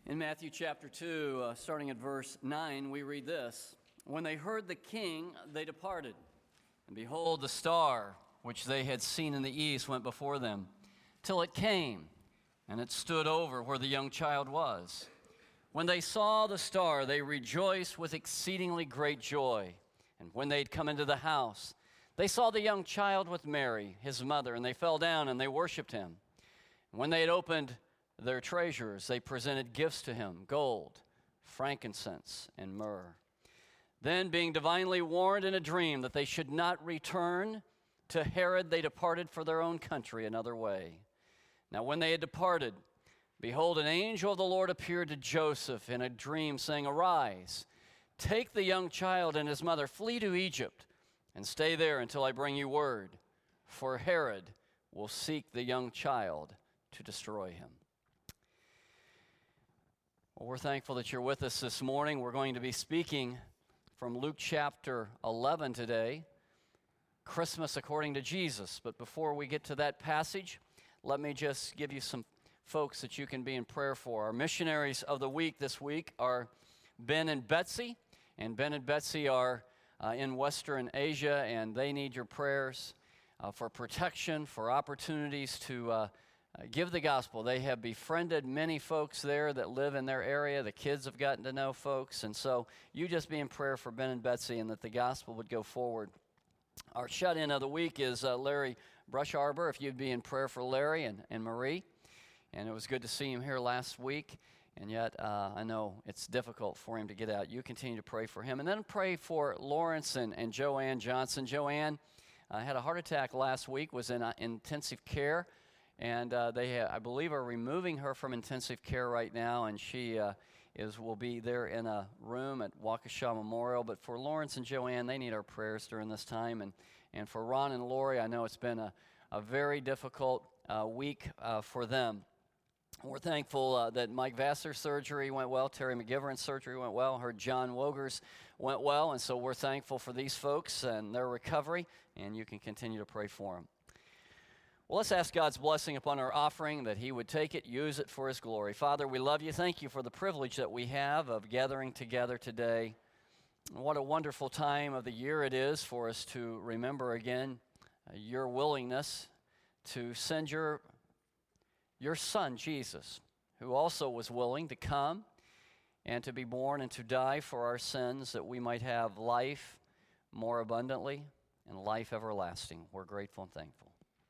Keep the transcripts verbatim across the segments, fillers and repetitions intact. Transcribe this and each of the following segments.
In Matthew chapter two, uh, starting at verse nine, we read this. When they heard the king, they departed. And behold, the star, which they had seen in the east, went before them, till it came, and it stood over where the young child was. When they saw the star, they rejoiced with exceedingly great joy. And when they had come into the house, they saw the young child with Mary, his mother, and they fell down and they worshipped him. And when they had opened their treasures, they presented gifts to him, gold, frankincense, and myrrh. Then, being divinely warned in a dream that they should not return to Herod, they departed for their own country another way. Now when they had departed, behold, an angel of the Lord appeared to Joseph in a dream, saying, Arise, take the young child and his mother, flee to Egypt, and stay there until I bring you word, for Herod will seek the young child to destroy him. Well, we're thankful that you're with us this morning. We're going to be speaking from Luke chapter eleven today, Christmas according to Jesus. But before we get to that passage, let me just give you some folks that you can be in prayer for. Our missionaries of the week this week are Ben and Betsy, and Ben and Betsy are uh, in Western Asia, and they need your prayers uh, for protection, for opportunities to uh, Uh, give the gospel. They have befriended many folks there that live in their area. The kids have gotten to know folks. And so you just be in prayer for Ben and Betsy and that the gospel would go forward. Our shut-in of the week is uh, Larry Brusharbor. If you'd be in prayer for Larry and, and Marie. And it was good to see him here last week. And yet uh, I know it's difficult for him to get out. You continue to pray for him. And then pray for Lawrence and, and Joanne Johnson. Joanne uh, had a heart attack last week, was in uh, intensive care. And uh, they, uh, I believe, are removing her from intensive care right now, and she uh, is will be there in a room at Waukesha Memorial. But for Lawrence and Joanne, they need our prayers during this time. And, and for Ron and Lori, I know it's been a, a very difficult uh, week uh, for them. We're thankful uh, that Mike Vassar's surgery went well, Terry McGivern's surgery went well, her John Woger's went well, and so we're thankful for these folks and their recovery, and you can continue to pray for them. Well, let's ask God's blessing upon our offering, that he would take it, use it for his glory. Father, we love you. Thank you for the privilege that we have of gathering together today. What a wonderful time of the year it is for us to remember again uh, your willingness to send your, your son, Jesus, who also was willing to come and to be born and to die for our sins, that we might have life more abundantly and life everlasting. We're grateful and thankful.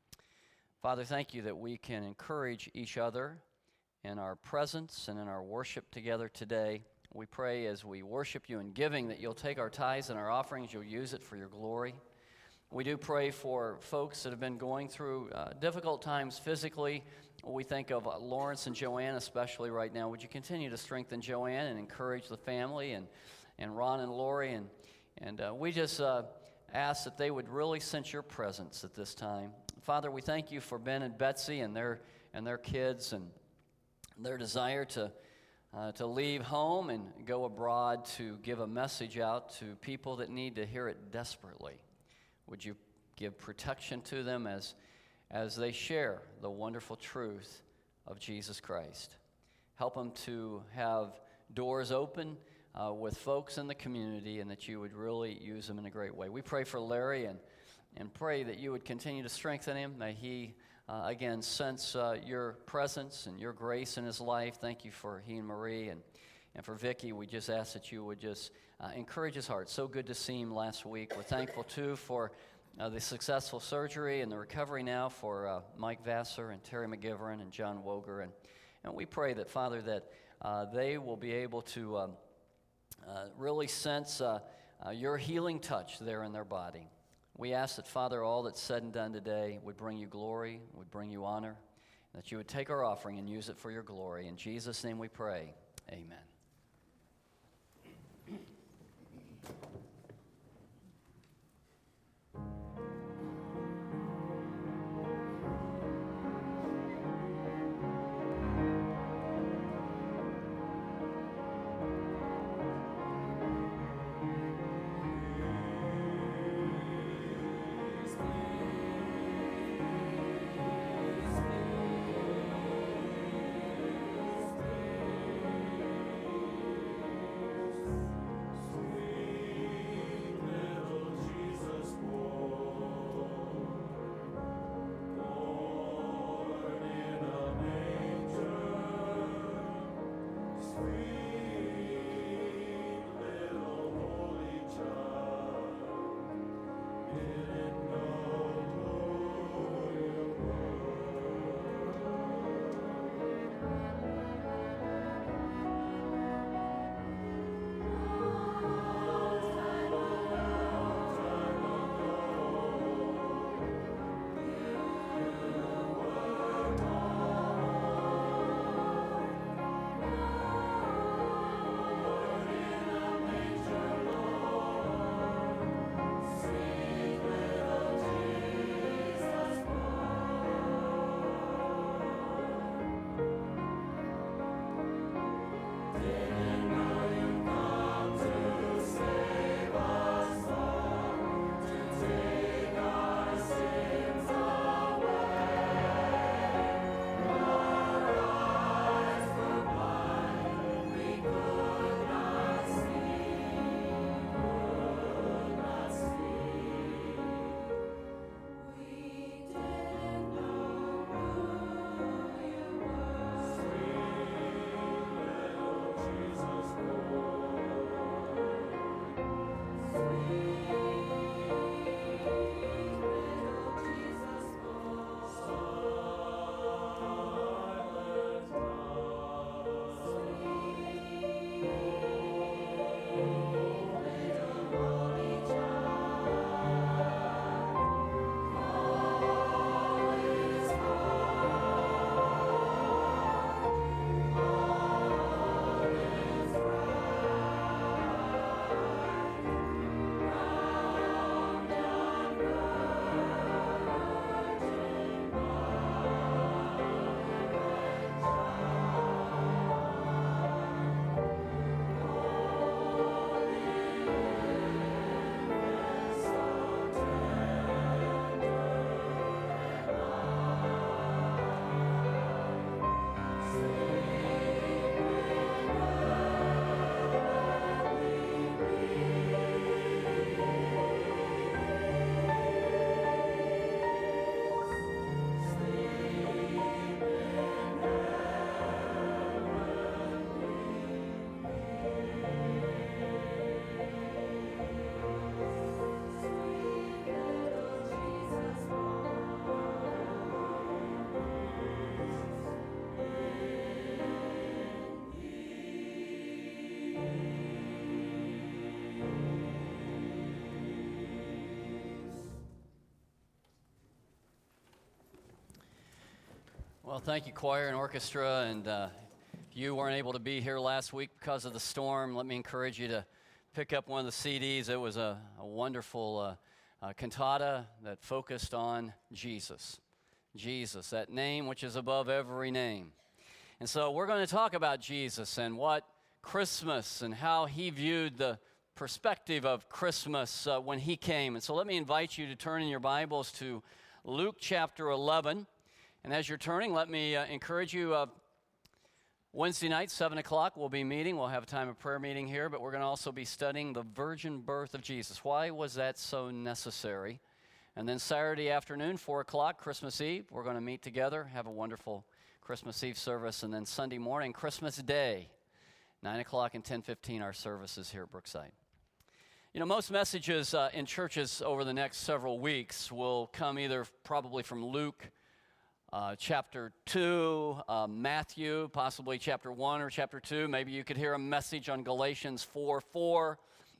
Father, thank you that we can encourage each other in our presence and in our worship together today. We pray as we worship you in giving that you'll take our tithes and our offerings, you'll use it for your glory. We do pray for folks that have been going through uh, difficult times physically. We think of uh, Lawrence and Joanne especially right now. Would you continue to strengthen Joanne and encourage the family, and, and Ron and Lori, and, and uh, we just uh, ask that they would really sense your presence at this time. Father, we thank you for Ben and Betsy and their and their kids and their desire to uh, to leave home and go abroad to give a message out to people that need to hear it desperately. Would you give protection to them as as they share the wonderful truth of Jesus Christ? Help them to have doors open uh, with folks in the community, and that you would really use them in a great way. We pray for Larry and And pray that you would continue to strengthen him. May he, uh, again, sense uh, your presence and your grace in his life. Thank you for he and Marie. And, and for Vicky, we just ask that you would just uh, encourage his heart. So good to see him last week. We're thankful, too, for uh, the successful surgery and the recovery now for uh, Mike Vassar and Terry McGivern and John Woger. And, and we pray that, Father, that uh, they will be able to um, uh, really sense uh, uh, your healing touch there in their body. We ask that, Father, all that's said and done today would bring you glory, would bring you honor, that you would take our offering and use it for your glory. In Jesus' name we pray, amen. Well, thank you, choir and orchestra. And uh, if you weren't able to be here last week because of the storm, let me encourage you to pick up one of the C Ds. It was a, a wonderful uh, uh, cantata that focused on Jesus. Jesus, that name which is above every name. And so we're going to talk about Jesus and what Christmas and how he viewed the perspective of Christmas uh, when he came. And so let me invite you to turn in your Bibles to Luke chapter eleven. And as you're turning, let me uh, encourage you, uh, Wednesday night, seven o'clock, we'll be meeting. We'll have a time of prayer meeting here, but we're going to also be studying the virgin birth of Jesus. Why was that so necessary? And then Saturday afternoon, four o'clock, Christmas Eve, we're going to meet together, have a wonderful Christmas Eve service. And then Sunday morning, Christmas Day, nine o'clock and ten fifteen, our services here at Brookside. You know, most messages uh, in churches over the next several weeks will come either probably from Luke Uh, chapter two, uh, Matthew, possibly chapter one or chapter two. Maybe you could hear a message on Galatians four four.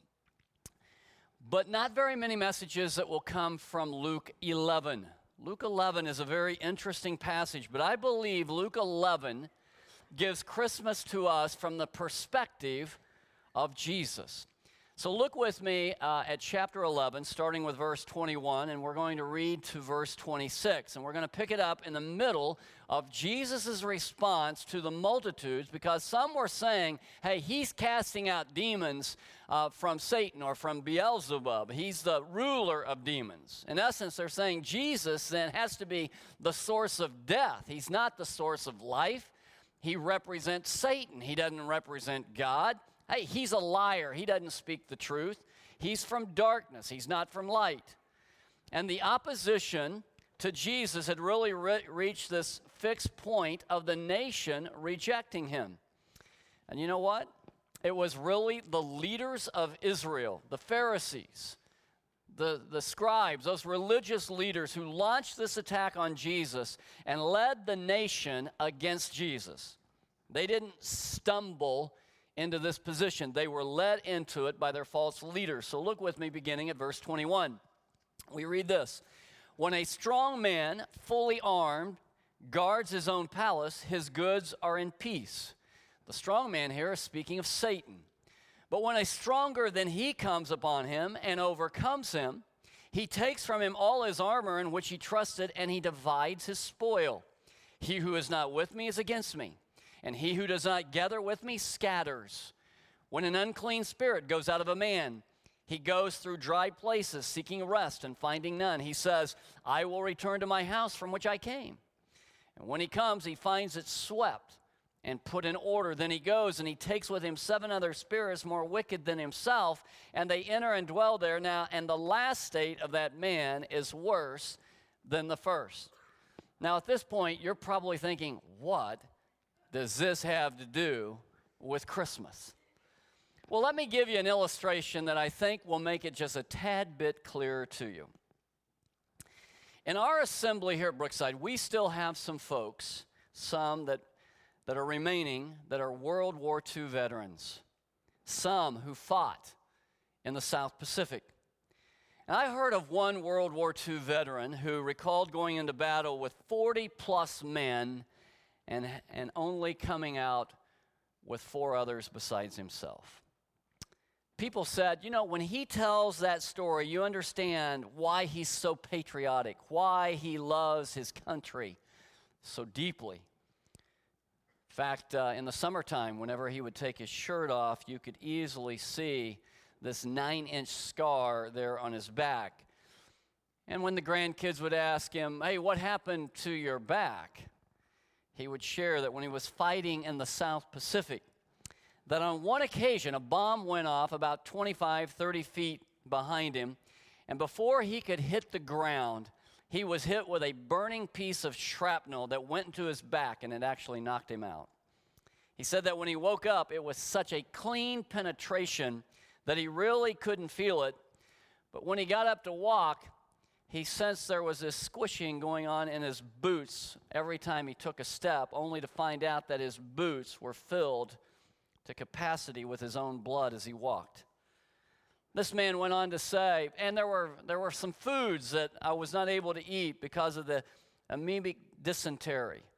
But not very many messages that will come from Luke eleven. Luke eleven is a very interesting passage, but I believe Luke eleven gives Christmas to us from the perspective of Jesus. So look with me uh, at chapter eleven, starting with verse twenty-one, and we're going to read to verse twenty-six. And we're going to pick it up in the middle of Jesus' response to the multitudes, because some were saying, hey, he's casting out demons uh, from Satan or from Beelzebub. He's the ruler of demons. In essence, they're saying Jesus then has to be the source of death. He's not the source of life. He represents Satan. He doesn't represent God. Hey, he's a liar. He doesn't speak the truth. He's from darkness. He's not from light. And the opposition to Jesus had really re- reached this fixed point of the nation rejecting him. And you know what? It was really the leaders of Israel, the Pharisees, the, the scribes, those religious leaders who launched this attack on Jesus and led the nation against Jesus. They didn't stumble into this position. They were led into it by their false leaders. So look with me beginning at verse twenty-one. We read this. When a strong man, fully armed, guards his own palace, his goods are in peace. The strong man here is speaking of Satan. But when a stronger than he comes upon him and overcomes him, he takes from him all his armor in which he trusted, and he divides his spoil. He who is not with me is against me, and he who does not gather with me scatters. When an unclean spirit goes out of a man, he goes through dry places seeking rest and finding none. He says, I will return to my house from which I came. And when he comes, he finds it swept and put in order. Then he goes and he takes with him seven other spirits more wicked than himself, and they enter and dwell there. Now, and the last state of that man is worse than the first. Now, at this point, you're probably thinking, what does this have to do with Christmas? Well, let me give you an illustration that I think will make it just a tad bit clearer to you. In our assembly here at Brookside, we still have some folks, some that, that are remaining, that are World War Two veterans, some who fought in the South Pacific. And I heard of one World War Two veteran who recalled going into battle with forty plus men And, and only coming out with four others besides himself. People said, you know, when he tells that story, you understand why he's so patriotic, why he loves his country so deeply. In fact, uh, in the summertime, whenever he would take his shirt off, you could easily see this nine-inch scar there on his back. And when the grandkids would ask him, hey, what happened to your back? He would share that when he was fighting in the South Pacific, that on one occasion a bomb went off about twenty-five, thirty feet behind him, and before he could hit the ground, he was hit with a burning piece of shrapnel that went into his back, and it actually knocked him out. He said that when he woke up, it was such a clean penetration that he really couldn't feel it, but when he got up to walk, he sensed there was this squishing going on in his boots every time he took a step, only to find out that his boots were filled to capacity with his own blood as he walked. This man went on to say, and there were there were some foods that I was not able to eat because of the amoebic dysentery.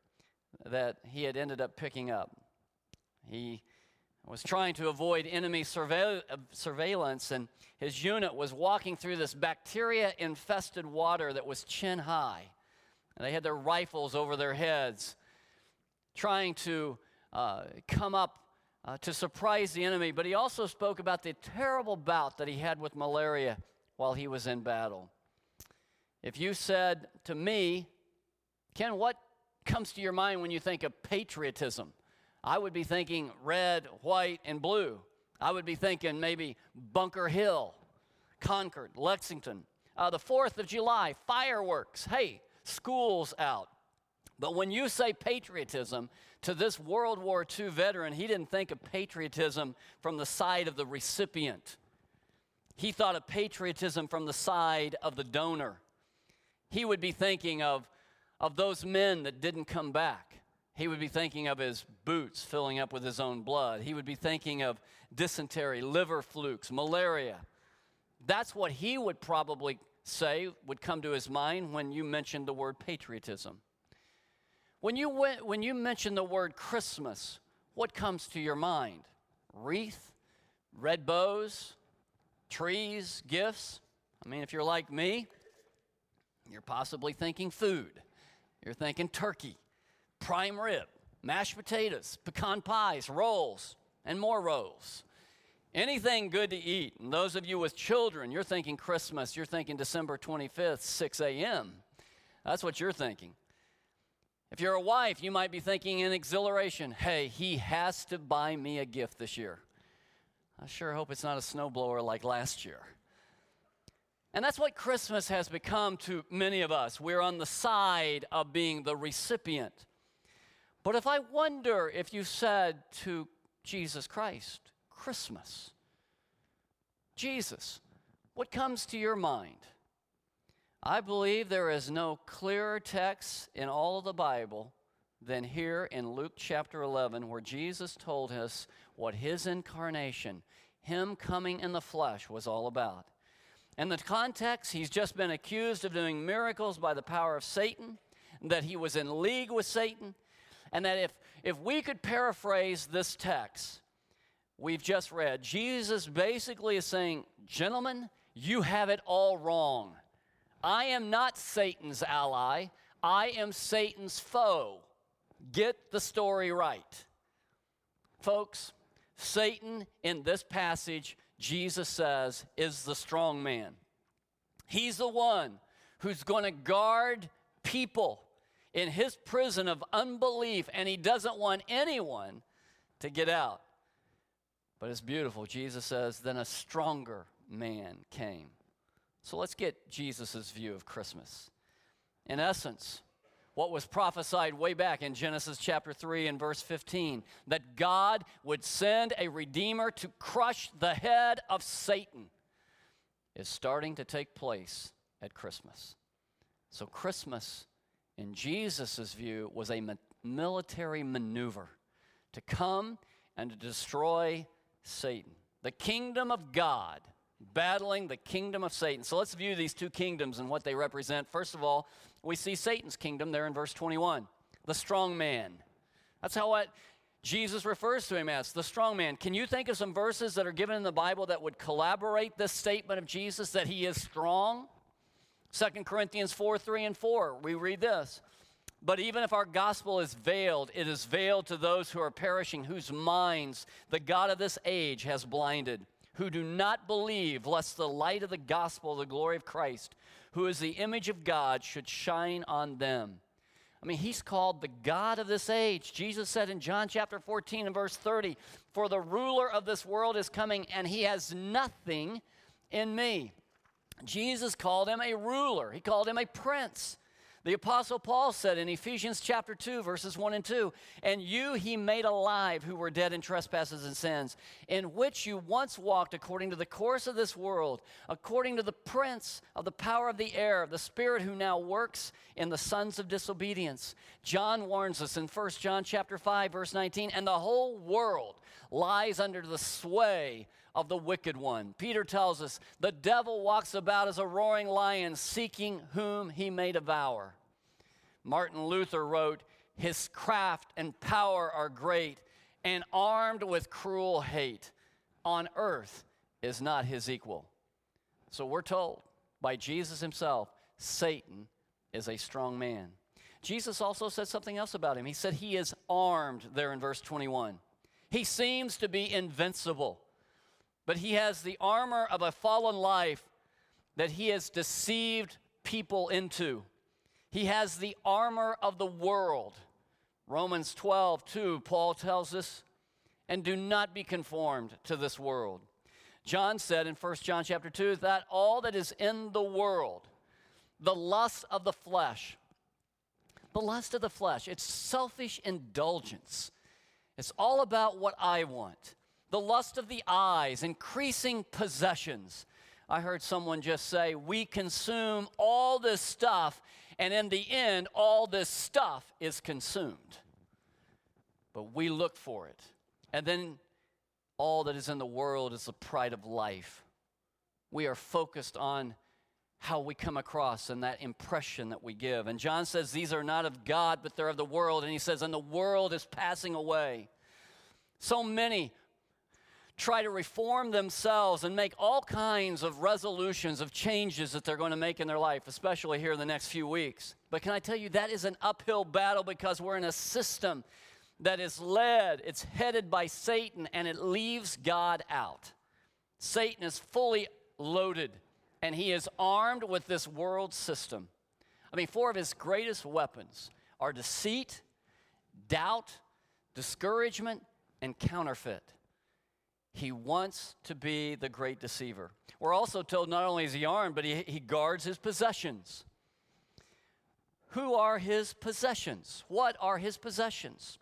that he had ended up picking up. He was trying to avoid enemy surveil- surveillance, and his unit was walking through this bacteria-infested water that was chin high. And they had their rifles over their heads, trying to uh, come up uh, to surprise the enemy. But he also spoke about the terrible bout that he had with malaria while he was in battle. If you said to me, Ken, what comes to your mind when you think of patriotism? I would be thinking red, white, and blue. I would be thinking maybe Bunker Hill, Concord, Lexington. Uh, the fourth of July, fireworks. Hey, school's out. But when you say patriotism to this World War Two veteran, he didn't think of patriotism from the side of the recipient. He thought of patriotism from the side of the donor. He would be thinking of, of those men that didn't come back. He would be thinking of his boots filling up with his own blood. He would be thinking of dysentery, liver flukes, malaria. That's what he would probably say would come to his mind when you mentioned the word patriotism. When you, went, when you mention the word Christmas, what comes to your mind? Wreath, red bows, trees, gifts? I mean, if you're like me, you're possibly thinking food. You're thinking turkey, prime rib, mashed potatoes, pecan pies, rolls, and more rolls. Anything good to eat. And those of you with children, you're thinking Christmas. You're thinking December twenty-fifth, six a.m. That's what you're thinking. If you're a wife, you might be thinking in exhilaration, hey, he has to buy me a gift this year. I sure hope it's not a snowblower like last year. And that's what Christmas has become to many of us. We're on the side of being the recipient. But if I wonder if you said to Jesus Christ, Christmas, Jesus, what comes to your mind? I believe there is no clearer text in all of the Bible than here in Luke chapter eleven, where Jesus told us what his incarnation, him coming in the flesh, was all about. In the context, he's just been accused of doing miracles by the power of Satan, that he was in league with Satan, and that if, if we could paraphrase this text we've just read, Jesus basically is saying, gentlemen, you have it all wrong. I am not Satan's ally. I am Satan's foe. Get the story right. Folks, Satan in this passage, Jesus says, is the strong man. He's the one who's going to guard people in his prison of unbelief, and he doesn't want anyone to get out. But it's beautiful. Jesus says, then a stronger man came. So let's get Jesus' view of Christmas. In essence, what was prophesied way back in Genesis chapter three and verse fifteen, that God would send a Redeemer to crush the head of Satan, is starting to take place at Christmas. So Christmas, in Jesus' view, was a military maneuver to come and to destroy Satan. The kingdom of God battling the kingdom of Satan. So let's view these two kingdoms and what they represent. First of all, we see Satan's kingdom there in verse twenty-one, the strong man. That's how what Jesus refers to him as, the strong man. Can you think of some verses that are given in the Bible that would collaborate this statement of Jesus that he is strong? Second Corinthians four, three and four, we read this. But even if our gospel is veiled, it is veiled to those who are perishing, whose minds the God of this age has blinded, who do not believe, lest the light of the gospel, the glory of Christ, who is the image of God, should shine on them. I mean, he's called the God of this age. Jesus said in John chapter fourteen and verse thirty, for the ruler of this world is coming, and he has nothing in me. Jesus called him a ruler. He called him a prince. The Apostle Paul said in Ephesians chapter two, verses one and two, and you he made alive who were dead in trespasses and sins, in which you once walked according to the course of this world, according to the prince of the power of the air, the spirit who now works in the sons of disobedience. John warns us in First John chapter five, verse nineteen, and the whole world lies under the sway of the wicked one. Peter tells us the devil walks about as a roaring lion, seeking whom he may devour. Martin Luther wrote, His craft and power are great, and armed with cruel hate. On earth is not his equal. So we're told by Jesus himself, Satan is a strong man. Jesus also said something else about him. He said he is armed there in verse twenty-one. He seems to be invincible, but he has the armor of a fallen life that he has deceived people into. He has the armor of the world. Romans twelve, two, Paul tells us, and do not be conformed to this world. John said in First John chapter two that all that is in the world, the lust of the flesh, the lust of the flesh, it's selfish indulgence. It's all about what I want. The lust of the eyes, increasing possessions. I heard someone just say, we consume all this stuff, and in the end, all this stuff is consumed. But we look for it. And then all that is in the world is the pride of life. We are focused on how we come across and that impression that we give. And John says these are not of God, but they're of the world. And he says, and the world is passing away. So many try to reform themselves and make all kinds of resolutions of changes that they're going to make in their life, especially here in the next few weeks. But can I tell you, that is an uphill battle because we're in a system that is led, it's headed by Satan, and it leaves God out. Satan is fully loaded, and he is armed with this world system. I mean, four of his greatest weapons are deceit, doubt, discouragement, and counterfeit. He wants to be the great deceiver. We're also told not only is he armed, but he, he guards his possessions. Who are his possessions? What are his possessions?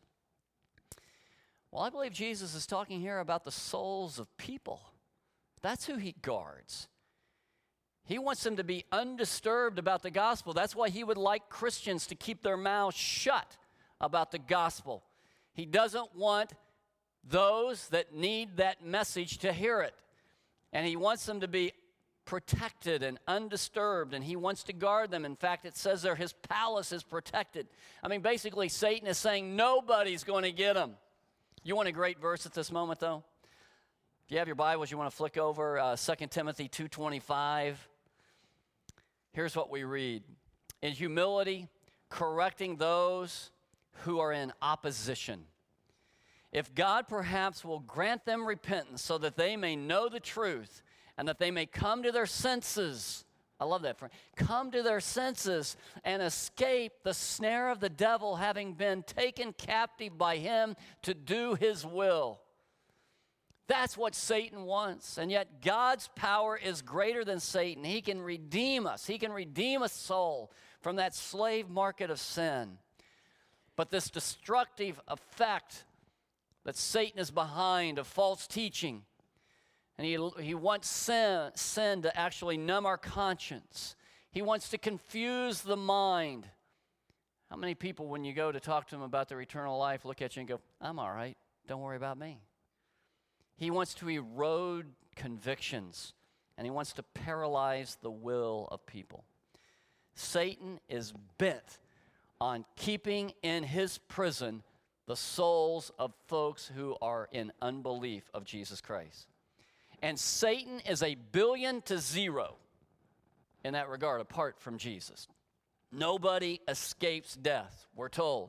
Well, I believe Jesus is talking here about the souls of people. That's who he guards. He wants them to be undisturbed about the gospel. That's why he would like Christians to keep their mouths shut about the gospel. He doesn't want those that need that message to hear it. And he wants them to be protected and undisturbed, and he wants to guard them. In fact, it says there his palace is protected. I mean, basically, Satan is saying nobody's going to get him. You want a great verse at this moment, though? If you have your Bibles, you want to flick over uh, Second Timothy two twenty-five. Here's what we read. In humility, correcting those who are in opposition. If God perhaps will grant them repentance so that they may know the truth and that they may come to their senses. I love that phrase. Come to their senses and escape the snare of the devil, having been taken captive by him to do his will. That's what Satan wants. And yet God's power is greater than Satan. He can redeem us. He can redeem a soul from that slave market of sin. But this destructive effect that Satan is behind of false teaching, and he, he wants sin, sin to actually numb our conscience. He wants to confuse the mind. How many people, when you go to talk to them about their eternal life, look at you and go, I'm all right, don't worry about me. He wants to erode convictions, and he wants to paralyze the will of people. Satan is bent on keeping in his prison the souls of folks who are in unbelief of Jesus Christ. And Satan is a billion to zero in that regard, apart from Jesus. Nobody escapes death, we're told.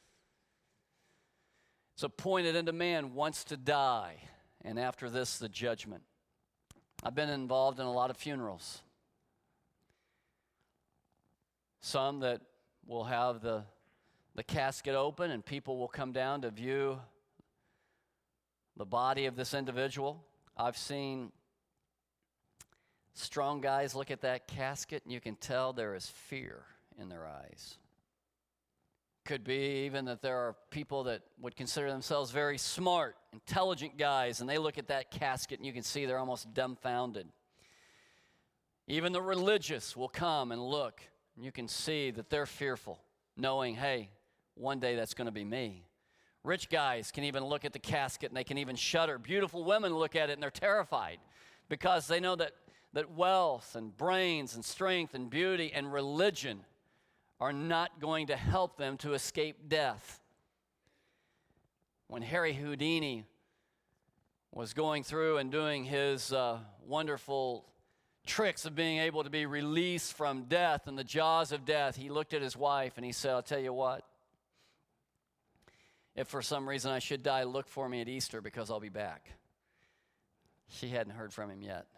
It's appointed unto man once to die, and after this, the judgment. I've been involved in a lot of funerals. Some that will have the the casket open and people will come down to view the body of this individual. I've seen strong guys look at that casket and you can tell there is fear in their eyes. Could be even that there are people that would consider themselves very smart, intelligent guys, and they look at that casket and you can see they're almost dumbfounded. Even the religious will come and look, and you can see that they're fearful, knowing, hey, one day that's going to be me. Rich guys can even look at the casket and they can even shudder. Beautiful women look at it and they're terrified because they know that, that wealth and brains and strength and beauty and religion are not going to help them to escape death. When Harry Houdini was going through and doing his uh, wonderful tricks of being able to be released from death and the jaws of death, he looked at his wife and he said, I'll tell you what, if for some reason I should die, look for me at Easter because I'll be back. She hadn't heard from him yet.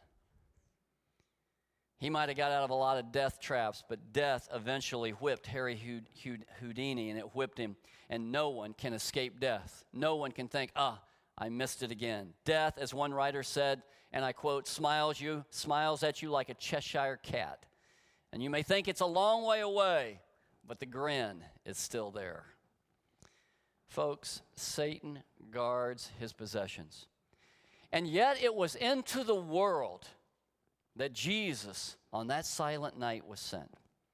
He might have got out of a lot of death traps, but death eventually whipped Harry Houdini, and it whipped him, and no one can escape death. No one can think, ah, I missed it again. Death, as one writer said, and I quote, smiles you, smiles at you like a Cheshire cat. And you may think it's a long way away, but the grin is still there. Folks, Satan guards his possessions. And yet it was into the world that Jesus, on that silent night, was sent.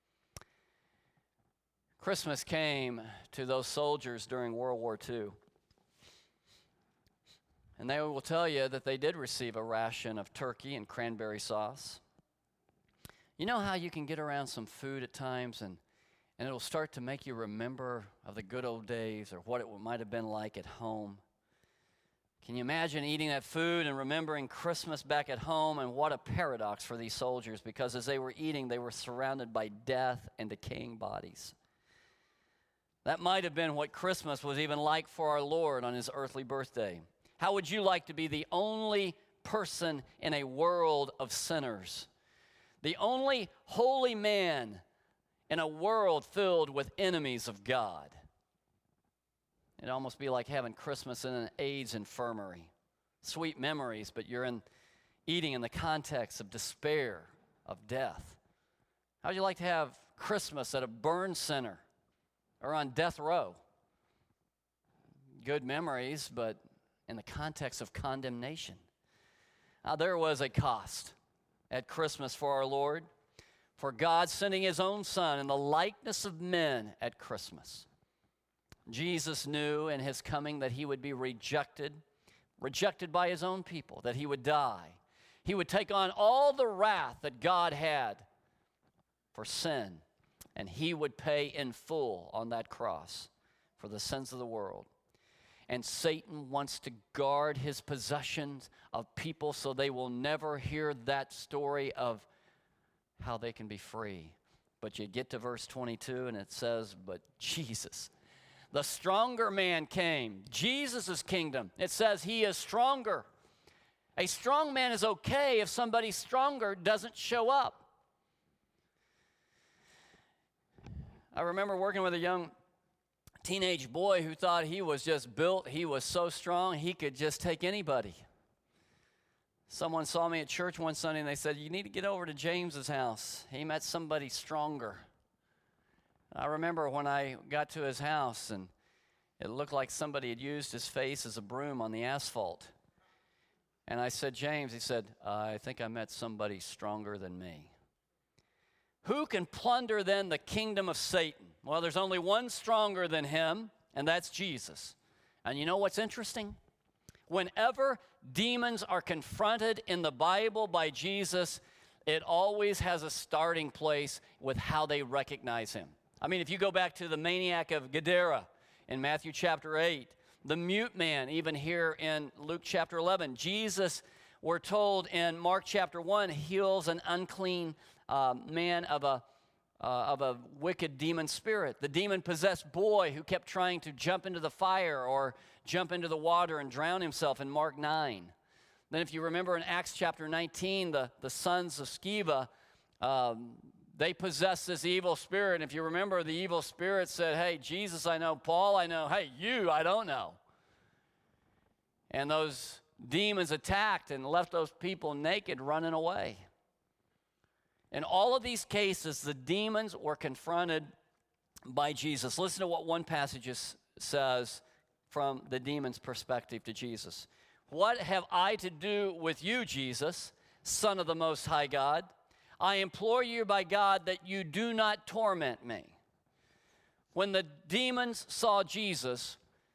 Christmas came to those soldiers during World War Two. And they will tell you that they did receive a ration of turkey and cranberry sauce. You know how you can get around some food at times and, and it'll start to make you remember of the good old days or what it might have been like at home? Can you imagine eating that food and remembering Christmas back at home? And what a paradox for these soldiers, because as they were eating, they were surrounded by death and decaying bodies. That might have been what Christmas was even like for our Lord on his earthly birthday. How would you like to be the only person in a world of sinners? The only holy man in a world filled with enemies of God? It'd almost be like having Christmas in an AIDS infirmary. Sweet memories, but you're in eating in the context of despair, of death. How'd you like to have Christmas at a burn center or on death row? Good memories, but in the context of condemnation. Now, there was a cost at Christmas for our Lord, for God sending his own Son in the likeness of men at Christmas. Jesus knew in his coming that he would be rejected, rejected by his own people, that he would die. He would take on all the wrath that God had for sin, and he would pay in full on that cross for the sins of the world. And Satan wants to guard his possessions of people so they will never hear that story of how they can be free. But you get to verse twenty-two and it says, but Jesus, the stronger man, came. Jesus' kingdom. It says he is stronger. A strong man is okay if somebody stronger doesn't show up. I remember working with a young teenage boy who thought he was just built, he was so strong, he could just take anybody. Someone saw me at church one Sunday and they said, you need to get over to James's house. He met somebody stronger. I remember when I got to his house and it looked like somebody had used his face as a broom on the asphalt. And I said, James, he said, I think I met somebody stronger than me. Who can plunder then the kingdom of Satan? Well, there's only one stronger than him, and that's Jesus. And you know what's interesting? Whenever demons are confronted in the Bible by Jesus, it always has a starting place with how they recognize him. I mean, if you go back to the maniac of Gadara in Matthew chapter eight, the mute man, even here in Luke chapter eleven, Jesus, we're told in Mark chapter one, heals an unclean uh, man of a uh, of a wicked demon spirit. The demon-possessed boy who kept trying to jump into the fire or jump into the water and drown himself in Mark nine. Then if you remember in Acts chapter nineteen, the, the sons of Sceva, um, they possessed this evil spirit. And if you remember, the evil spirit said, hey, Jesus I know, Paul I know, hey, you I don't know. And those demons attacked and left those people naked, running away. In all of these cases, the demons were confronted by Jesus. Listen to what one passage says from the demon's perspective to Jesus. What have I to do with you, Jesus, Son of the Most High God? I implore you by God that you do not torment me. When the demons saw Jesus,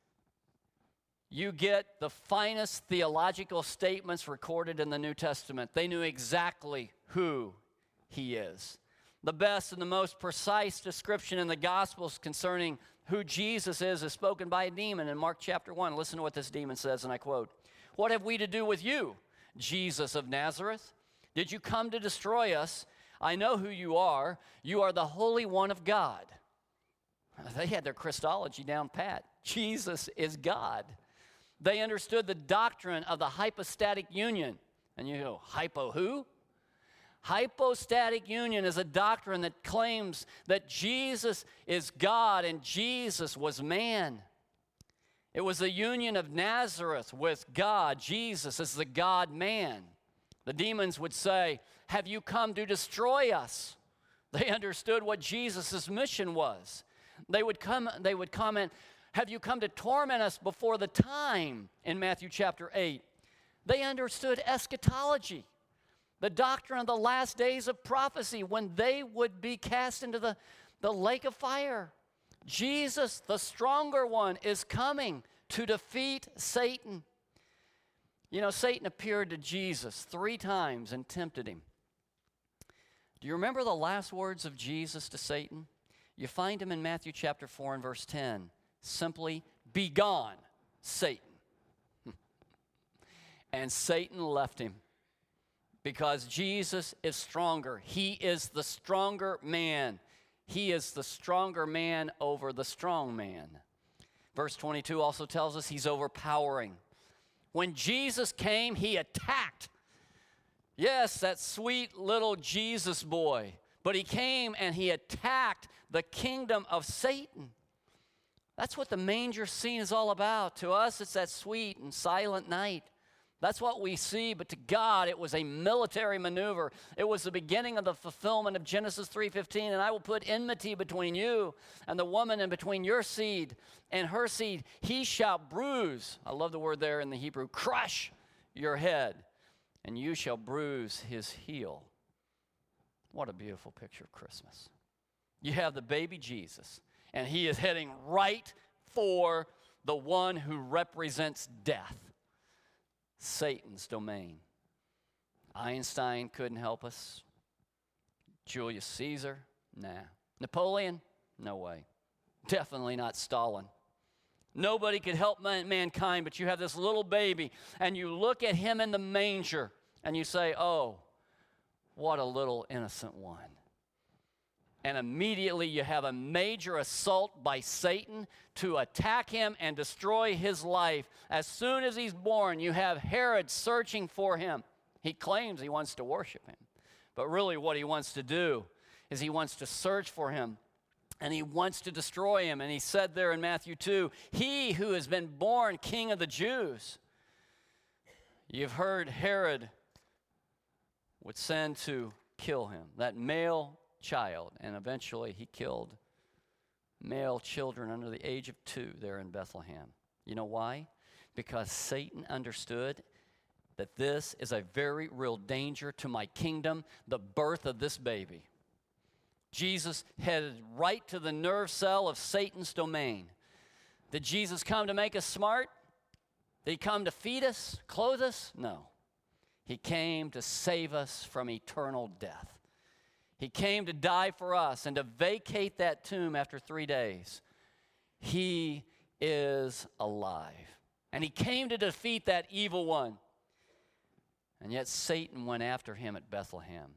you get the finest theological statements recorded in the New Testament. They knew exactly who he is. The best and the most precise description in the Gospels concerning who Jesus is is spoken by a demon in Mark chapter one. Listen to what this demon says, and I quote, "What have we to do with you, Jesus of Nazareth? Did you come to destroy us? I know who you are. You are the Holy One of God." They had their Christology down pat. Jesus is God. They understood the doctrine of the hypostatic union. And you go, hypo who? Hypostatic union is a doctrine that claims that Jesus is God and Jesus was man. It was the union of Nazareth with God. Jesus is the God-man. The demons would say, "Have you come to destroy us?" They understood what Jesus' mission was. They would come, they would comment, "Have you come to torment us before the time?" in Matthew chapter eight. They understood eschatology, the doctrine of the last days of prophecy, when they would be cast into the, the lake of fire. Jesus, the stronger one, is coming to defeat Satan. You know, Satan appeared to Jesus three times and tempted him. Do you remember the last words of Jesus to Satan? You find him in Matthew chapter four and verse ten. Simply, "Be gone, Satan." And Satan left him because Jesus is stronger. He is the stronger man. He is the stronger man over the strong man. Verse twenty-two also tells us he's overpowering. When Jesus came, he attacked. Yes, that sweet little Jesus boy. But he came and he attacked the kingdom of Satan. That's what the manger scene is all about. To us, it's that sweet and silent night. That's what we see, but to God, it was a military maneuver. It was the beginning of the fulfillment of Genesis three fifteen, "And I will put enmity between you and the woman, and between your seed and her seed. He shall bruise," I love the word there in the Hebrew, "crush your head, and you shall bruise his heel." What a beautiful picture of Christmas. You have the baby Jesus, and he is heading right for the one who represents death. Satan's domain. Einstein couldn't help us. Julius Caesar? Nah. Napoleon? No way. Definitely not Stalin. Nobody could help man- mankind, but you have this little baby, and you look at him in the manger, and you say, "Oh, what a little innocent one." And immediately you have a major assault by Satan to attack him and destroy his life. As soon as he's born, you have Herod searching for him. He claims he wants to worship him. But really what he wants to do is he wants to search for him, and he wants to destroy him. And he said there in Matthew two, "He who has been born King of the Jews." You've heard Herod would send to kill him, that male child, and eventually he killed male children under the age of two there in Bethlehem. You know why? Because Satan understood that this is a very real danger to my kingdom, the birth of this baby. Jesus headed right to the nerve cell of Satan's domain. Did Jesus come to make us smart? Did he come to feed us, clothe us? No. He came to save us from eternal death. He came to die for us and to vacate that tomb after three days. He is alive. And he came to defeat that evil one. And yet Satan went after him at Bethlehem.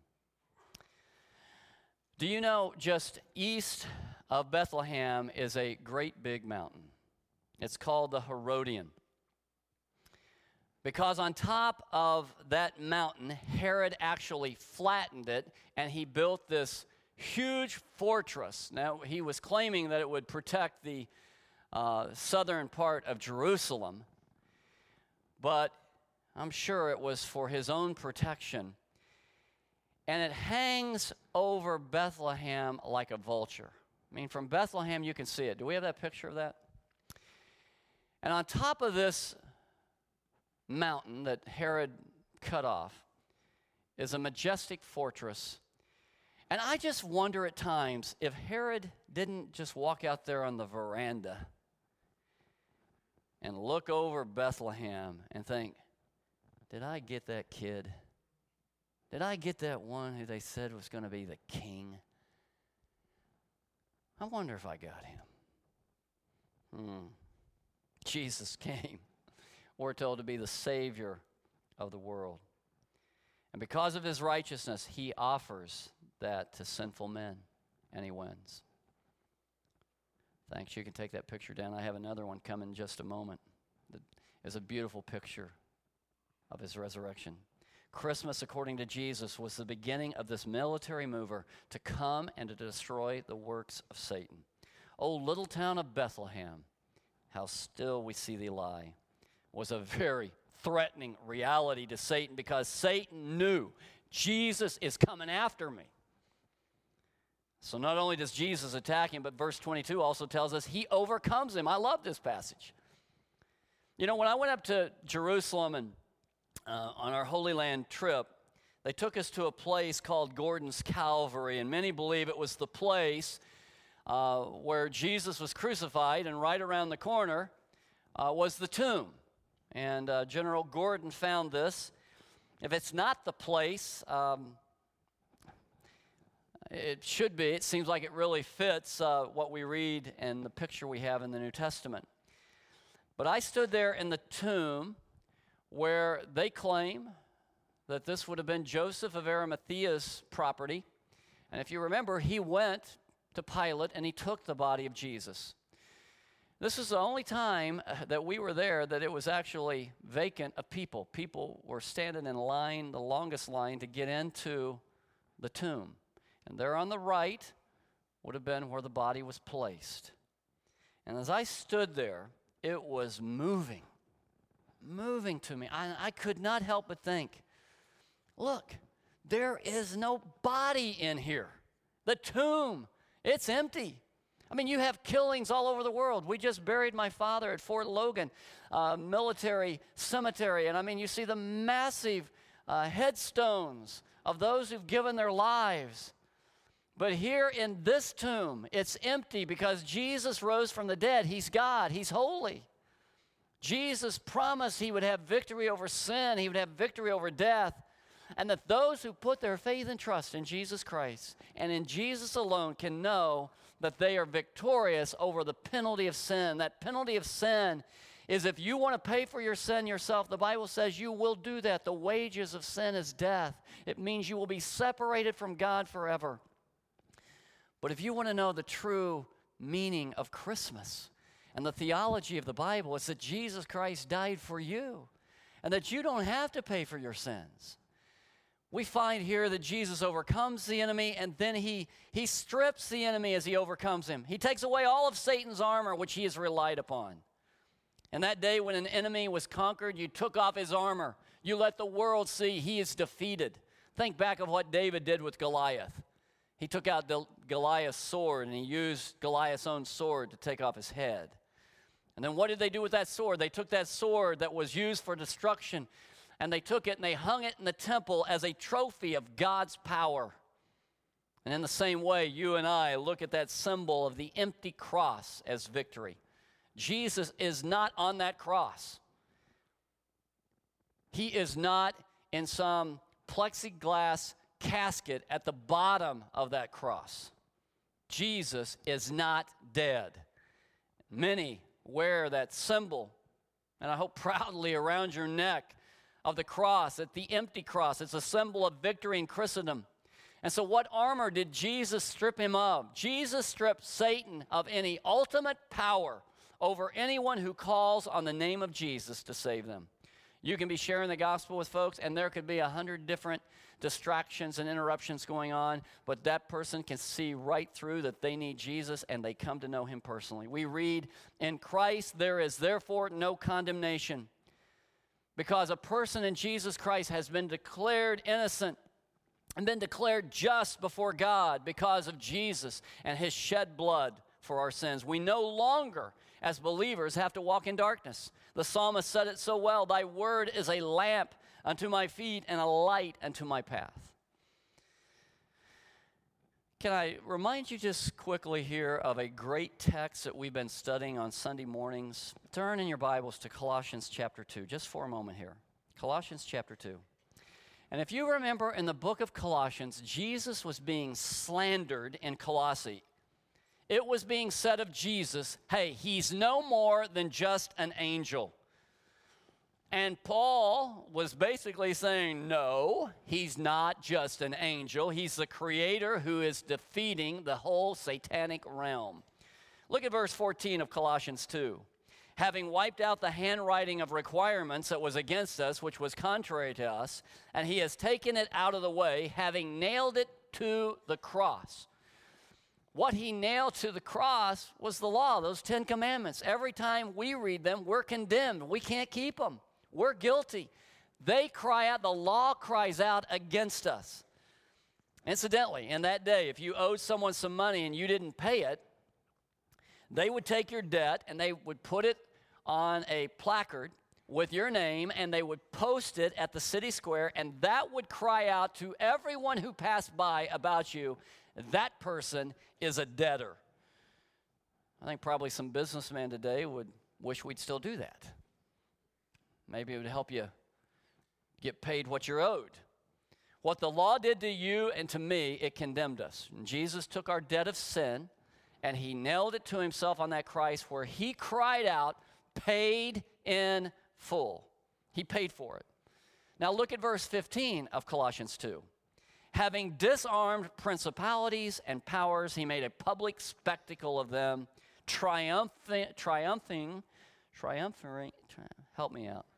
Do you know just east of Bethlehem is a great big mountain? It's called the Herodian. Because on top of that mountain, Herod actually flattened it, and he built this huge fortress. Now, he was claiming that it would protect the uh, southern part of Jerusalem, but I'm sure it was for his own protection. And it hangs over Bethlehem like a vulture. I mean, from Bethlehem, you can see it. Do we have that picture of that? And on top of this mountain that Herod cut off is a majestic fortress. And I just wonder at times if Herod didn't just walk out there on the veranda and look over Bethlehem and think, did I get that kid? Did I get that one who they said was going to be the king? I wonder if I got him. Hmm. Jesus came. We're told to be the Savior of the world. And because of his righteousness, he offers that to sinful men, and he wins. Thanks. You can take that picture down. I have another one coming in just a moment. That is a beautiful picture of his resurrection. Christmas, according to Jesus, was the beginning of this military mover to come and to destroy the works of Satan. O little town of Bethlehem, how still we see thee lie, was a very threatening reality to Satan, because Satan knew Jesus is coming after me. So not only does Jesus attack him, but verse twenty-two also tells us he overcomes him. I love this passage. You know, when I went up to Jerusalem and uh, on our Holy Land trip, they took us to a place called Gordon's Calvary, and many believe it was the place uh, where Jesus was crucified, and right around the corner uh, was the tomb. And uh, General Gordon found this. If it's not the place, um, it should be. It seems like it really fits uh, what we read and the picture we have in the New Testament. But I stood there in the tomb where they claim that this would have been Joseph of Arimathea's property. And if you remember, he went to Pilate and he took the body of Jesus. This is the only time that we were there that it was actually vacant of people. People were standing in line, the longest line, to get into the tomb. And there on the right would have been where the body was placed. And as I stood there, it was moving, moving to me. I, I could not help but think, look, there is no body in here. The tomb, it's empty. I mean, you have killings all over the world. We just buried my father at Fort Logan uh, Military Cemetery. And I mean, you see the massive uh, headstones of those who've given their lives. But here in this tomb, it's empty because Jesus rose from the dead. He's God. He's holy. Jesus promised he would have victory over sin. He would have victory over death. And that those who put their faith and trust in Jesus Christ and in Jesus alone can know that they are victorious over the penalty of sin. That penalty of sin is, if you want to pay for your sin yourself, the Bible says you will do that. The wages of sin is death. It means you will be separated from God forever. But if you want to know the true meaning of Christmas and the theology of the Bible, it's that Jesus Christ died for you and that you don't have to pay for your sins. We find here that Jesus overcomes the enemy, and then he, he strips the enemy as he overcomes him. He takes away all of Satan's armor, which he has relied upon. And that day when an enemy was conquered, you took off his armor. You let the world see he is defeated. Think back of what David did with Goliath. He took out Goliath's sword, and he used Goliath's own sword to take off his head. And then what did they do with that sword? They took that sword that was used for destruction, and they took it and they hung it in the temple as a trophy of God's power. And in the same way, you and I look at that symbol of the empty cross as victory. Jesus is not on that cross. He is not in some plexiglass casket at the bottom of that cross. Jesus is not dead. Many wear that symbol, and I hope proudly around your neck, of the cross, at the empty cross. It's a symbol of victory in Christendom. And so what armor did Jesus strip him of? Jesus stripped Satan of any ultimate power over anyone who calls on the name of Jesus to save them. You can be sharing the gospel with folks, and there could be a hundred different distractions and interruptions going on, but that person can see right through that they need Jesus, and they come to know him personally. We read, in Christ there is therefore no condemnation, because a person in Jesus Christ has been declared innocent and been declared just before God because of Jesus and his shed blood for our sins. We no longer, as believers, have to walk in darkness. The psalmist said it so well, thy word is a lamp unto my feet and a light unto my path. Can I remind you just quickly here of a great text that we've been studying on Sunday mornings? Turn in your Bibles to Colossians chapter two, just for a moment here. Colossians chapter two. And if you remember in the book of Colossians, Jesus was being slandered in Colossae. It was being said of Jesus, hey, he's no more than just an angel. And Paul was basically saying, no, he's not just an angel. He's the creator who is defeating the whole satanic realm. Look at verse fourteen of Colossians two. Having wiped out the handwriting of requirements that was against us, which was contrary to us, and he has taken it out of the way, having nailed it to the cross. What he nailed to the cross was the law, those Ten Commandments. Every time we read them, we're condemned. We can't keep them. We're guilty. They cry out, the law cries out against us. Incidentally, in that day, if you owed someone some money and you didn't pay it, they would take your debt and they would put it on a placard with your name and they would post it at the city square, and that would cry out to everyone who passed by about you, that person is a debtor. I think probably some businessmen today would wish we'd still do that. Maybe it would help you get paid what you're owed. What the law did to you and to me, it condemned us. And Jesus took our debt of sin and he nailed it to himself on that cross where he cried out, paid in full. He paid for it. Now look at verse fifteen of Colossians two. Having disarmed principalities and powers, he made a public spectacle of them, triumphing, triumphing, triumphing, tri- help me out.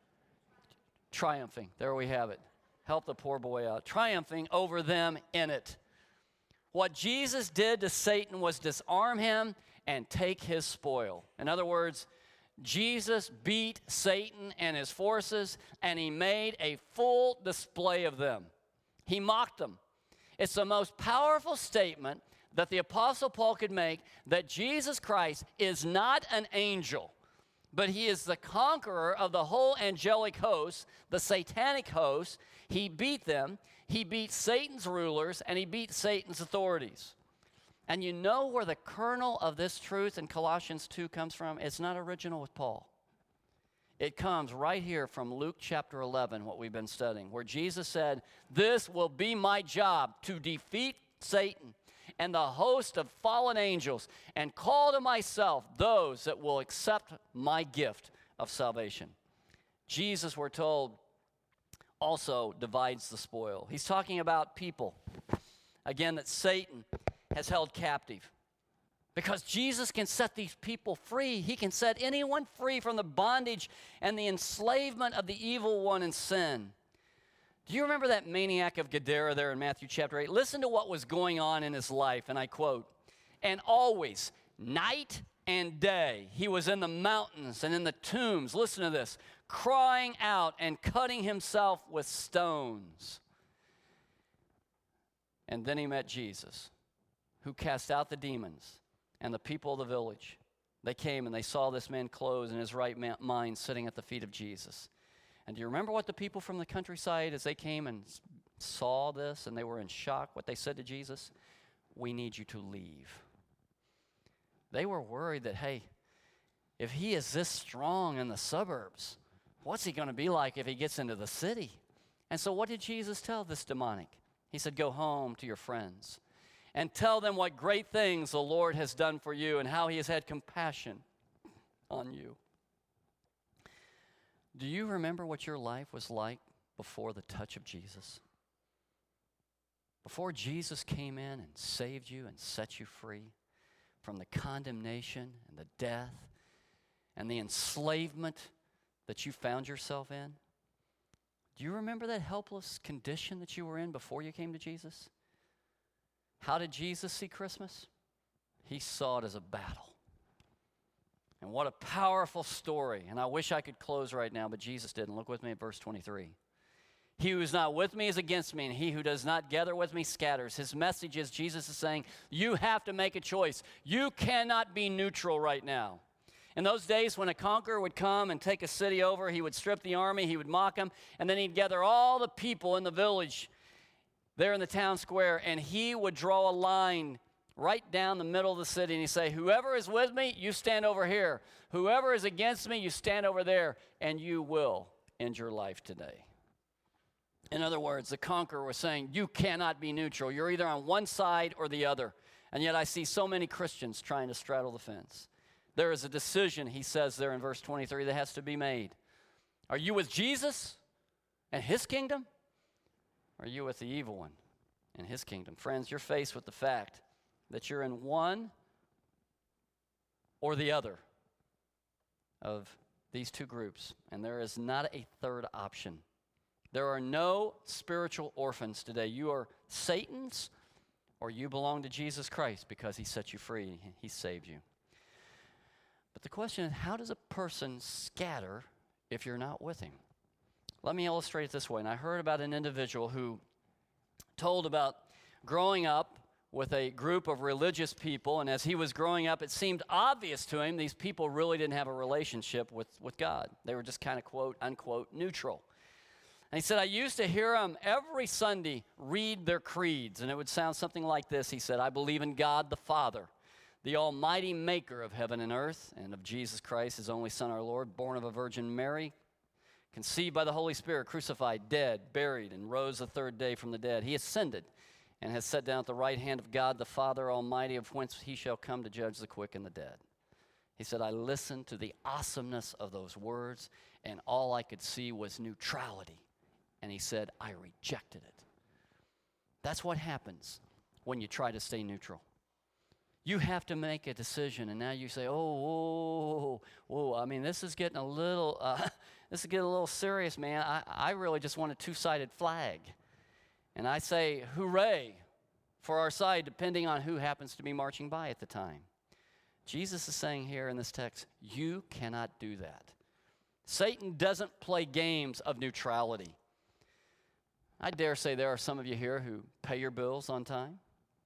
Triumphing, there we have it. Help the poor boy out. Triumphing over them in it. What Jesus did to Satan was disarm him and take his spoil. In other words, Jesus beat Satan and his forces, and he made a full display of them. He mocked them. It's the most powerful statement that the Apostle Paul could make, that Jesus Christ is not an angel, but he is the conqueror of the whole angelic host, the satanic host. He beat them. He beat Satan's rulers, and he beat Satan's authorities. And you know where the kernel of this truth in Colossians two comes from? It's not original with Paul. It comes right here from Luke chapter eleven, what we've been studying, where Jesus said, this will be my job, to defeat Satan and the host of fallen angels and call to myself those that will accept my gift of salvation. Jesus, we're told, also divides the spoil. He's talking about people, again, that Satan has held captive. Because Jesus can set these people free. He can set anyone free from the bondage and the enslavement of the evil one and sin. Do you remember that maniac of Gadara there in Matthew chapter eight? Listen to what was going on in his life, and I quote, and always, night and day, he was in the mountains and in the tombs, listen to this, crying out and cutting himself with stones. And then he met Jesus, who cast out the demons and the people of the village. They came and they saw this man clothed in his right mind sitting at the feet of Jesus. And do you remember what the people from the countryside, as they came and saw this and they were in shock, what they said to Jesus? We need you to leave. They were worried that, hey, if he is this strong in the suburbs, what's he going to be like if he gets into the city? And so what did Jesus tell this demonic? He said, go home to your friends and tell them what great things the Lord has done for you and how he has had compassion on you. Do you remember what your life was like before the touch of Jesus? Before Jesus came in and saved you and set you free from the condemnation and the death and the enslavement that you found yourself in? Do you remember that helpless condition that you were in before you came to Jesus? How did Jesus see Christmas? He saw it as a battle. And what a powerful story. And I wish I could close right now, but Jesus didn't. Look with me at verse twenty-three. He who is not with me is against me, and he who does not gather with me scatters. His message is, Jesus is saying, you have to make a choice. You cannot be neutral right now. In those days, when a conqueror would come and take a city over, he would strip the army, he would mock them, and then he'd gather all the people in the village there in the town square, and he would draw a line right down the middle of the city, and he'd say, whoever is with me, you stand over here. Whoever is against me, you stand over there, and you will end your life today. In other words, the conqueror was saying, you cannot be neutral. You're either on one side or the other. And yet I see so many Christians trying to straddle the fence. There is a decision, he says there in verse twenty-three, that has to be made. Are you with Jesus and his kingdom? Or are you with the evil one and his kingdom? Friends, you're faced with the fact that you're in one or the other of these two groups, and there is not a third option. There are no spiritual orphans today. You are Satan's, or you belong to Jesus Christ because he set you free, he saved you. But the question is, how does a person scatter if you're not with him? Let me illustrate it this way. And I heard about an individual who told about growing up with a group of religious people, and as he was growing up, it seemed obvious to him these people really didn't have a relationship with, with God. They were just kind of, quote, unquote, neutral. And he said, I used to hear them every Sunday read their creeds, and it would sound something like this. He said, I believe in God the Father, the almighty maker of heaven and earth, and of Jesus Christ, his only Son, our Lord, born of a Virgin Mary, conceived by the Holy Spirit, crucified, dead, buried, and rose the third day from the dead. He ascended and has sat down at the right hand of God the Father Almighty, of whence he shall come to judge the quick and the dead. He said, I listened to the awesomeness of those words, and all I could see was neutrality. And he said, I rejected it. That's what happens when you try to stay neutral. You have to make a decision, and now you say, oh, whoa, whoa, I mean, this is getting a little, uh, this is getting a little serious, man. I, I really just want a two-sided flag. And I say, hooray for our side, depending on who happens to be marching by at the time. Jesus is saying here in this text, you cannot do that. Satan doesn't play games of neutrality. I dare say there are some of you here who pay your bills on time,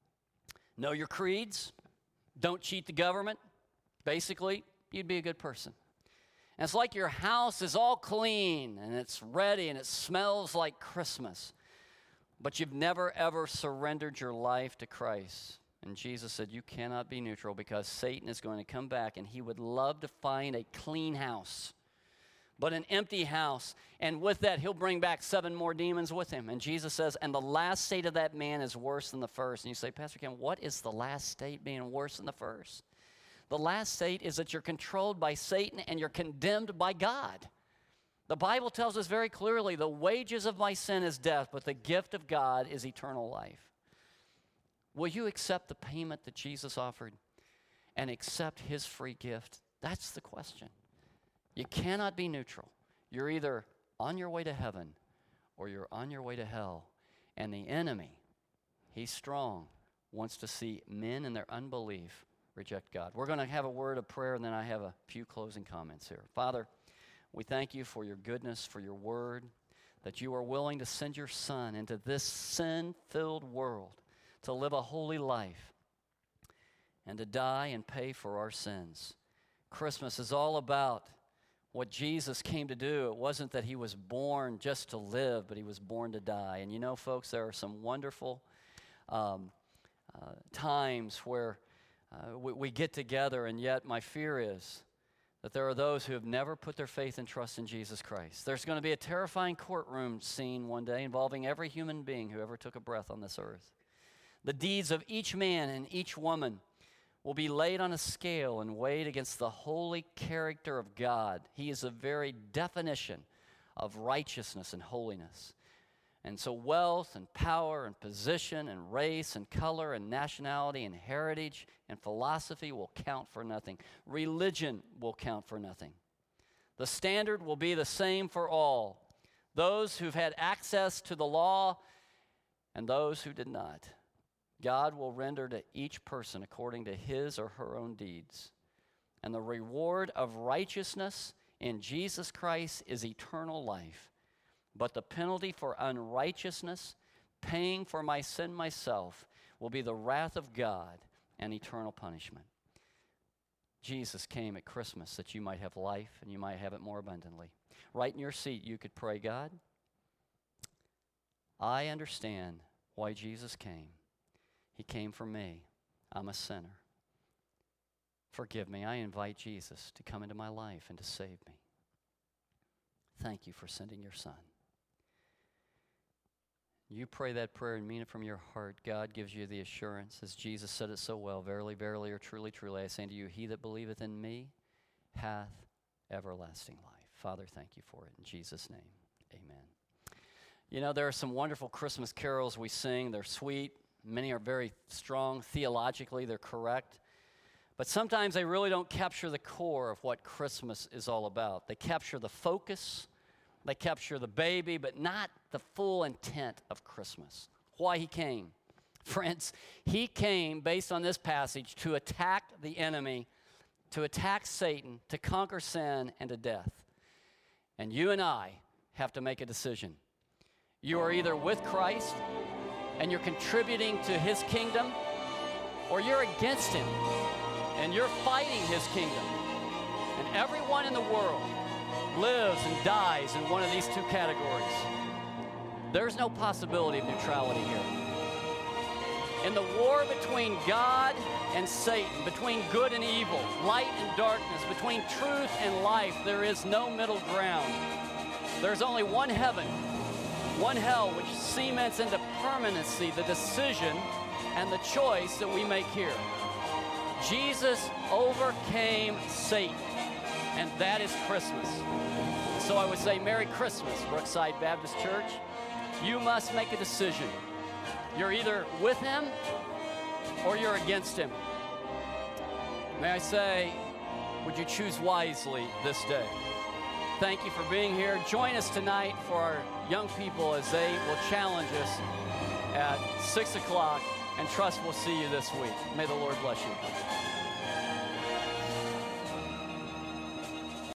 know your creeds, don't cheat the government. Basically, you'd be a good person. And it's like your house is all clean, and it's ready, and it smells like Christmas. But you've never, ever surrendered your life to Christ. And Jesus said, you cannot be neutral because Satan is going to come back, and he would love to find a clean house, but an empty house. And with that, he'll bring back seven more demons with him. And Jesus says, and the last state of that man is worse than the first. And you say, Pastor Ken, what is the last state being worse than the first? The last state is that you're controlled by Satan and you're condemned by God. The Bible tells us very clearly, the wages of my sin is death, but the gift of God is eternal life. Will you accept the payment that Jesus offered and accept his free gift? That's the question. You cannot be neutral. You're either on your way to heaven or you're on your way to hell. And the enemy, he's strong, wants to see men in their unbelief reject God. We're going to have a word of prayer, and then I have a few closing comments here. Father, we thank you for your goodness, for your word, that you are willing to send your Son into this sin-filled world to live a holy life and to die and pay for our sins. Christmas is all about what Jesus came to do. It wasn't that he was born just to live, but he was born to die. And you know, folks, there are some wonderful um, uh, times where uh, we, we get together, and yet my fear is that there are those who have never put their faith and trust in Jesus Christ. There's going to be a terrifying courtroom scene one day involving every human being who ever took a breath on this earth. The deeds of each man and each woman will be laid on a scale and weighed against the holy character of God. He is the very definition of righteousness and holiness. And so wealth and power and position and race and color and nationality and heritage and philosophy will count for nothing. Religion will count for nothing. The standard will be the same for all, those who've had access to the law and those who did not. God will render to each person according to his or her own deeds. And the reward of righteousness in Jesus Christ is eternal life. But the penalty for unrighteousness, paying for my sin myself, will be the wrath of God and eternal punishment. Jesus came at Christmas that you might have life and you might have it more abundantly. Right in your seat, you could pray, God, I understand why Jesus came. He came for me. I'm a sinner. Forgive me. I invite Jesus to come into my life and to save me. Thank you for sending your Son. You pray that prayer and mean it from your heart. God gives you the assurance, as Jesus said it so well, verily, verily, or truly, truly, I say unto you, he that believeth in me hath everlasting life. Father, thank you for it. In Jesus' name, amen. You know, there are some wonderful Christmas carols we sing. They're sweet. Many are very strong theologically. They're correct. But sometimes they really don't capture the core of what Christmas is all about. They capture the focus. They capture the baby, but not the full intent of Christmas. Why he came. Friends, he came based on this passage to attack the enemy, to attack Satan, to conquer sin and to death. And you and I have to make a decision. You are either with Christ and you're contributing to his kingdom, or you're against him and you're fighting his kingdom. And everyone in the world lives and dies in one of these two categories. There's no possibility of neutrality here. In the war between God and Satan, between good and evil, light and darkness, between truth and life, there is no middle ground. There's only one heaven, one hell, which cements into permanency the decision and the choice that we make here. Jesus overcame Satan, and that is Christmas. So I would say, Merry Christmas, Brookside Baptist Church. You must make a decision. You're either with him or you're against him. May I say, would you choose wisely this day? Thank you for being here. Join us tonight for our young people as they will challenge us at six o'clock, and trust we'll see you this week. May the Lord bless you.